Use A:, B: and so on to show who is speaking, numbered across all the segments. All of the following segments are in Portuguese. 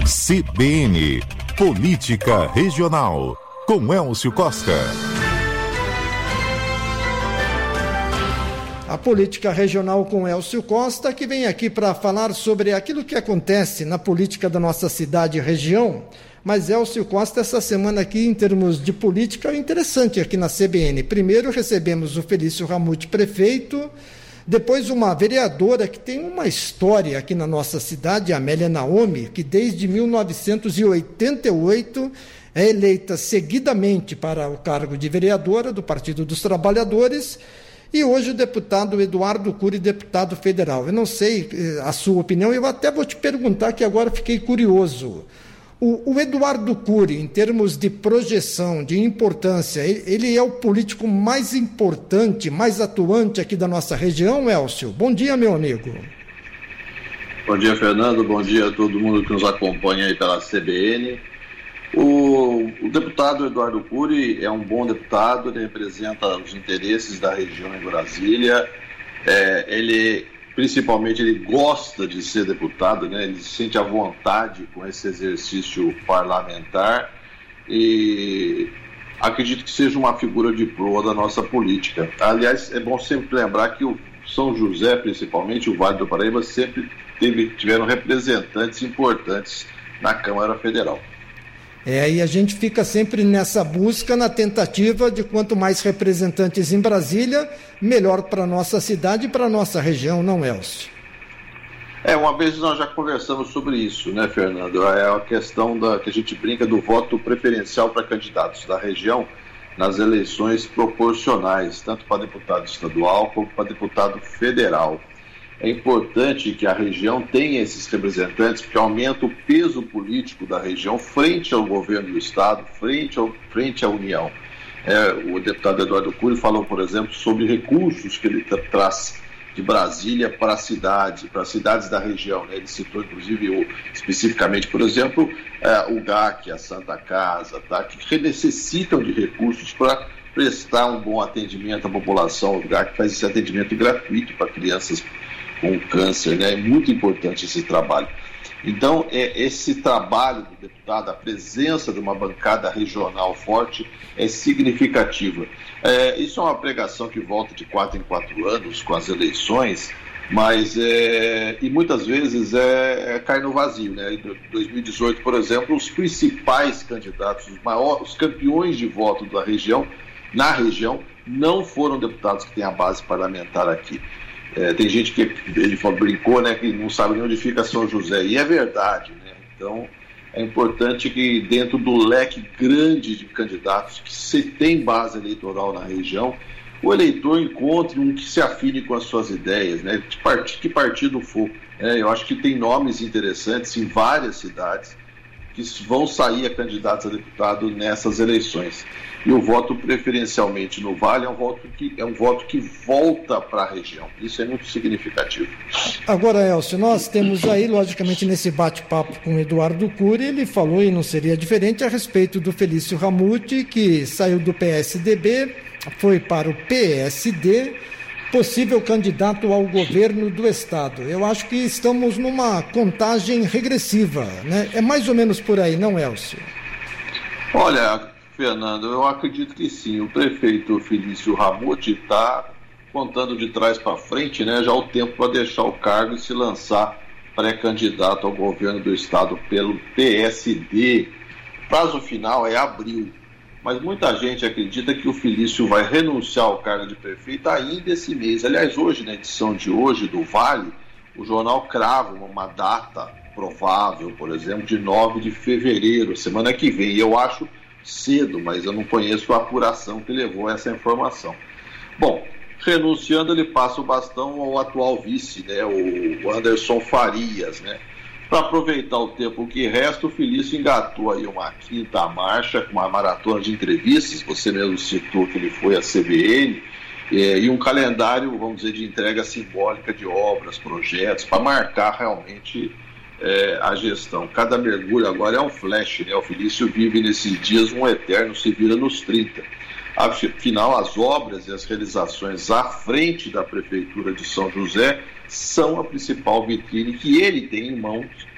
A: CBN, Política Regional, com Elcio Costa.
B: A Política Regional com Elcio Costa, que vem aqui para falar sobre aquilo que acontece na política da nossa cidade e região. Mas Elcio Costa, essa semana aqui, em termos de política, é interessante aqui na CBN. Primeiro recebemos o Felício Ramute, prefeito, depois uma vereadora que tem uma história aqui na nossa cidade, a Amélia Naomi, que desde 1988 é eleita seguidamente para o cargo de vereadora do Partido dos Trabalhadores, e hoje o deputado Eduardo Cury, deputado federal. Eu não sei a sua opinião, eu até vou te perguntar, que agora fiquei curioso. O Eduardo Cury, em termos de projeção, de importância, ele é o político mais importante, mais atuante aqui da nossa região, Elcio? Bom dia, meu amigo.
C: Bom dia, Fernando. Bom dia a todo mundo que nos acompanha aí pela CBN. O deputado Eduardo Cury é um bom deputado, ele representa os interesses da região em Brasília. Principalmente ele gosta de ser deputado, né? Ele se sente à vontade com esse exercício parlamentar e acredito que seja uma figura de proa da nossa política. Aliás, é bom sempre lembrar que o São José, principalmente o Vale do Paraíba, sempre tiveram representantes importantes na Câmara Federal.
B: E a gente fica sempre nessa busca, na tentativa de quanto mais representantes em Brasília, melhor para a nossa cidade e para a nossa região, não, Elcio?
C: Uma vez nós já conversamos sobre isso, né, Fernando? É a questão que a gente brinca do voto preferencial para candidatos da região nas eleições proporcionais, tanto para deputado estadual como para deputado federal. É importante que a região tenha esses representantes, porque aumenta o peso político da região frente ao governo do estado, frente à União. O deputado Eduardo Cury falou, por exemplo, sobre recursos que ele traz de Brasília para as cidades da região, né? Ele citou, inclusive, especificamente, por exemplo, o GAC, a Santa Casa, tá? Que necessitam de recursos para prestar um bom atendimento à população. O GAC faz esse atendimento gratuito para crianças com câncer, né? É muito importante esse trabalho. Então, esse trabalho do deputado, a presença de uma bancada regional forte é significativa. Isso é uma pregação que volta de 4 em 4 anos com as eleições, mas e muitas vezes cai no vazio, né? Em 2018, por exemplo, os principais candidatos, os campeões de voto da região, na região, não foram deputados que têm a base parlamentar aqui. Tem gente que ele brincou, né, que não sabe nem onde fica São José, e é verdade, né? Então é importante que dentro do leque grande de candidatos que se tem base eleitoral na região, o eleitor encontre um que se afine com as suas ideias, né? Que partido for. Eu acho que tem nomes interessantes em várias cidades que vão sair a candidatos a deputado nessas eleições. E o voto preferencialmente no Vale é um voto que volta para a região. Isso é muito significativo.
B: Agora, Elcio, nós temos aí, logicamente, nesse bate-papo com o Eduardo Cury, ele falou, e não seria diferente, a respeito do Felício Ramute, que saiu do PSDB, foi para o PSD, possível candidato ao governo do estado. Eu acho que estamos numa contagem regressiva, né? É mais ou menos por aí, não, Elcio?
C: Olha, Fernando, eu acredito que sim. O prefeito Felício Ramute está contando de trás para frente, né? Já o tempo para deixar o cargo e se lançar pré-candidato ao governo do estado pelo PSD. O prazo final é abril. Mas muita gente acredita que o Felício vai renunciar ao cargo de prefeito ainda esse mês. Aliás, hoje, na edição de hoje do Vale, o jornal crava uma data provável, por exemplo, de 9 de fevereiro, semana que vem. E eu acho cedo, mas eu não conheço a apuração que levou a essa informação. Bom, renunciando, ele passa o bastão ao atual vice, né, o Anderson Farias, né? Para aproveitar o tempo que resta, o Felício engatou aí uma quinta marcha, uma maratona de entrevistas, você mesmo citou que ele foi à CBN, e um calendário, vamos dizer, de entrega simbólica de obras, projetos, para marcar realmente a gestão. Cada mergulho agora é um flash, né? O Felício vive nesses dias um eterno se vira nos 30. Afinal, as obras e as realizações à frente da Prefeitura de São José são a principal vitrine que ele tem em mãos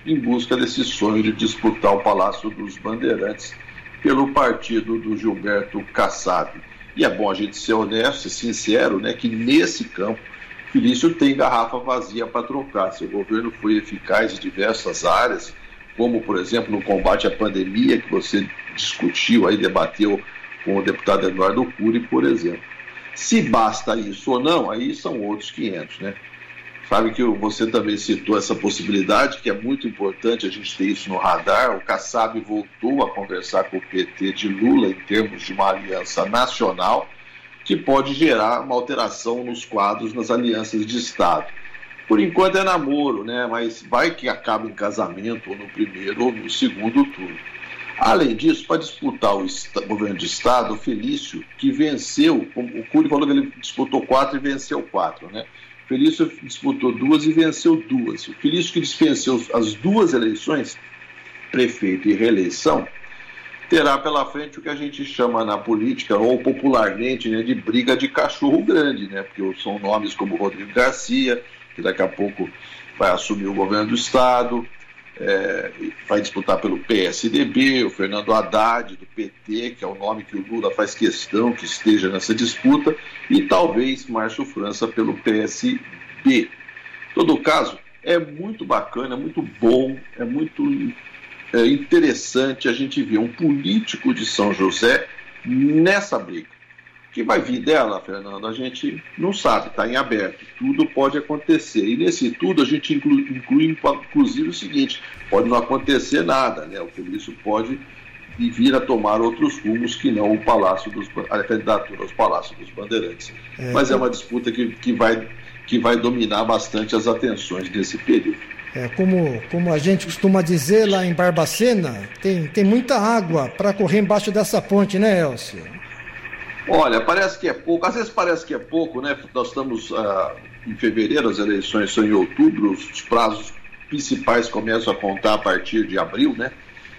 C: em busca desse sonho de disputar o Palácio dos Bandeirantes pelo partido do Gilberto Kassab. E é bom a gente ser honesto e sincero, né, que nesse campo Felício tem garrafa vazia para trocar. Seu governo foi eficaz em diversas áreas, como, por exemplo, no combate à pandemia, que você discutiu, aí debateu com o deputado Eduardo Cury, por exemplo. Se basta isso ou não, aí são outros 500, né? Sabe que você também citou essa possibilidade, que é muito importante a gente ter isso no radar. O Kassab voltou a conversar com o PT de Lula em termos de uma aliança nacional que pode gerar uma alteração nos quadros nas alianças de Estado. Por enquanto é namoro, né? Mas vai que acaba em casamento ou no primeiro ou no segundo turno. Além disso, para disputar o governo de Estado, o Felício, que venceu, o Cury falou que ele disputou 4 e venceu 4, né? Felício disputou 2 e venceu 2. O Felício, que venceu as 2 eleições, prefeito e reeleição, terá pela frente o que a gente chama na política, ou popularmente, né, de briga de cachorro grande, né? Porque são nomes como Rodrigo Garcia, que daqui a pouco vai assumir o governo do Estado, vai disputar pelo PSDB, o Fernando Haddad, do PT, que é o nome que o Lula faz questão que esteja nessa disputa, e talvez Márcio França pelo PSB. Em todo caso, é muito bacana, é muito bom, é muito interessante a gente ver um político de São José nessa briga. O que vai vir dela, Fernando, a gente não sabe, está em aberto, tudo pode acontecer. E nesse tudo a gente inclui inclusive o seguinte: pode não acontecer nada, né? O Felício pode vir a tomar outros rumos que não a candidatura aos Palácios dos Bandeirantes. Mas é uma disputa que vai dominar bastante as atenções desse período.
B: Como a gente costuma dizer lá em Barbacena, tem muita água para correr embaixo dessa ponte, né, Elcio?
C: Olha, parece que é pouco, às vezes parece que é pouco, né? Nós estamos em fevereiro, as eleições são em outubro, os prazos principais começam a contar a partir de abril, né?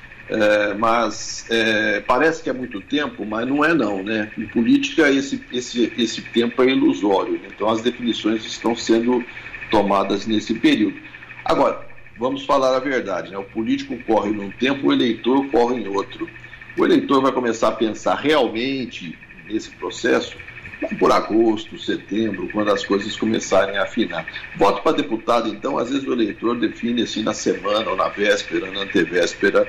C: Mas parece que é muito tempo, mas não é não, né? Em política esse tempo é ilusório, né? Então as definições estão sendo tomadas nesse período. Agora, vamos falar a verdade, né? O político corre num tempo, o eleitor corre em outro. O eleitor vai começar a pensar realmente nesse processo por agosto, setembro, quando as coisas começarem a afinar. Voto para deputado, então, às vezes o eleitor define assim na semana ou na véspera, na antevéspera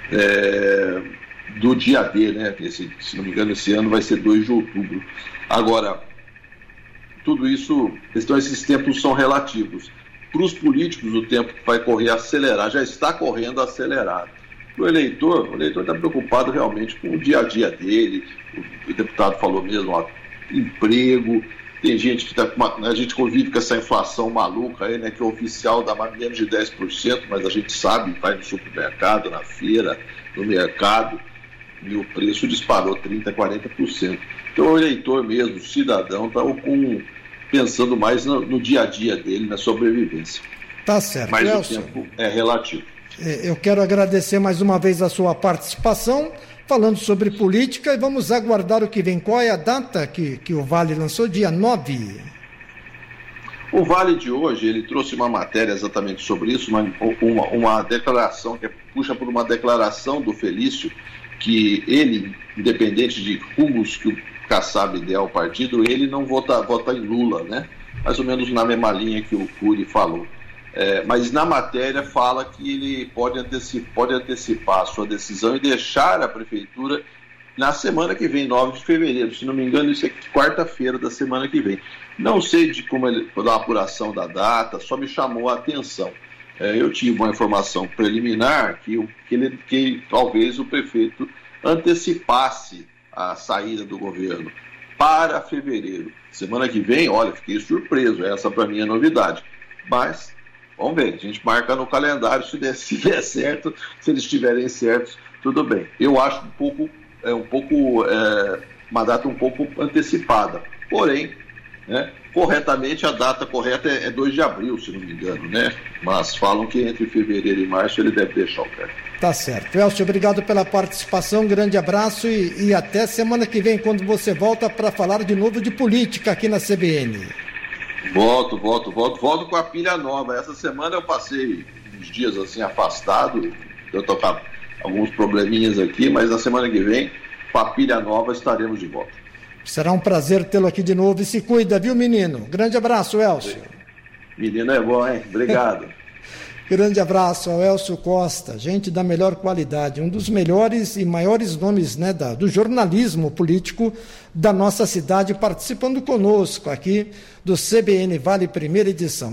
C: do dia D, né? Se não me engano, esse ano vai ser 2 de outubro. Agora, tudo isso, esses tempos são relativos. Para os políticos, o tempo vai correr acelerado, já está correndo acelerado. O eleitor está preocupado realmente com o dia a dia dele. O deputado falou mesmo, emprego. Tem gente que a gente convive com essa inflação maluca aí, né, que o oficial dá menos de 10%, mas a gente sabe, vai no supermercado, na feira, no mercado, e o preço disparou 30%, 40%. Então o eleitor mesmo, o cidadão, está pensando mais no dia a dia dele, na sobrevivência.
B: Tá certo,
C: mas
B: Elcio,
C: o tempo é relativo.
B: Eu quero agradecer mais uma vez a sua participação, falando sobre política, e vamos aguardar o que vem. Qual é a data que o Vale lançou? Dia 9?
C: O Vale de hoje, ele trouxe uma matéria exatamente sobre isso, uma declaração, que puxa por uma declaração do Felício, que ele, independente de rumos que o Kassab der ao partido, ele não vota em Lula, né? Mais ou menos na mesma linha que o Cury falou. Mas na matéria fala que ele pode antecipar a sua decisão e deixar a prefeitura na semana que vem, 9 de fevereiro. Se não me engano, isso é quarta-feira da semana que vem. Não sei de como ele da apuração da data, só me chamou a atenção. Eu tive uma informação preliminar que talvez o prefeito antecipasse a saída do governo para fevereiro. Semana que vem, olha, fiquei surpreso, essa para mim é novidade. Mas vamos ver, a gente marca no calendário, se der certo, se eles estiverem certos, tudo bem. Eu acho uma data um pouco antecipada, porém, né, corretamente a data correta é 2 de abril, se não me engano, né? Mas falam que entre fevereiro e março ele deve deixar o cargo.
B: Tá certo. Elcio, obrigado pela participação, grande abraço e até semana que vem, quando você volta para falar de novo de política aqui na CBN.
C: Volto com a pilha nova. Essa semana eu passei uns dias assim afastado, eu tô com alguns probleminhas aqui, mas na semana que vem, com a pilha nova, estaremos de volta.
B: Será um prazer tê-lo aqui de novo e se cuida, viu, menino? Grande abraço, Elcio.
C: Menino é bom, hein? Obrigado.
B: Grande abraço ao Elcio Costa, gente da melhor qualidade, um dos melhores e maiores nomes, né, do jornalismo político da nossa cidade, participando conosco aqui do CBN Vale Primeira Edição.